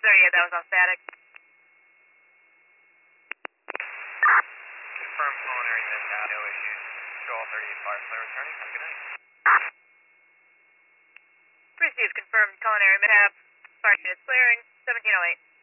38, that was on static. Confirm culinary mid-nav, no issues. Control 38 Firefly returning. Have a good night. Received, confirmed culinary mid-nav. Fire units clearing, 1708.